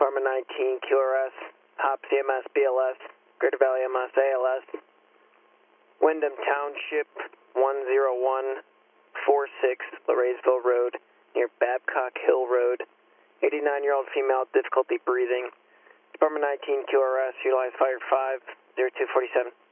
Department 19, QRS, HOP CMS BLS, Greater Valley MS ALS, Wyndham Township, 10146, Laraysville Road, near Babcock Hill Road. 89-year-old female, difficulty breathing. Department 19, QRS, utilize fire 5, 0247.